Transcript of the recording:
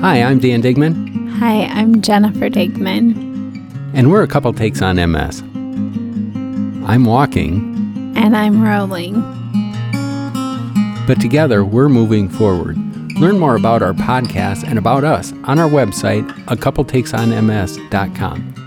Hi, I'm Dan Digman. Hi, I'm Jennifer Digman. And we're a couple takes on MS. I'm walking. And I'm rolling. But together, we're moving forward. Learn more about our podcast and about us on our website, acoupletakesonms.com.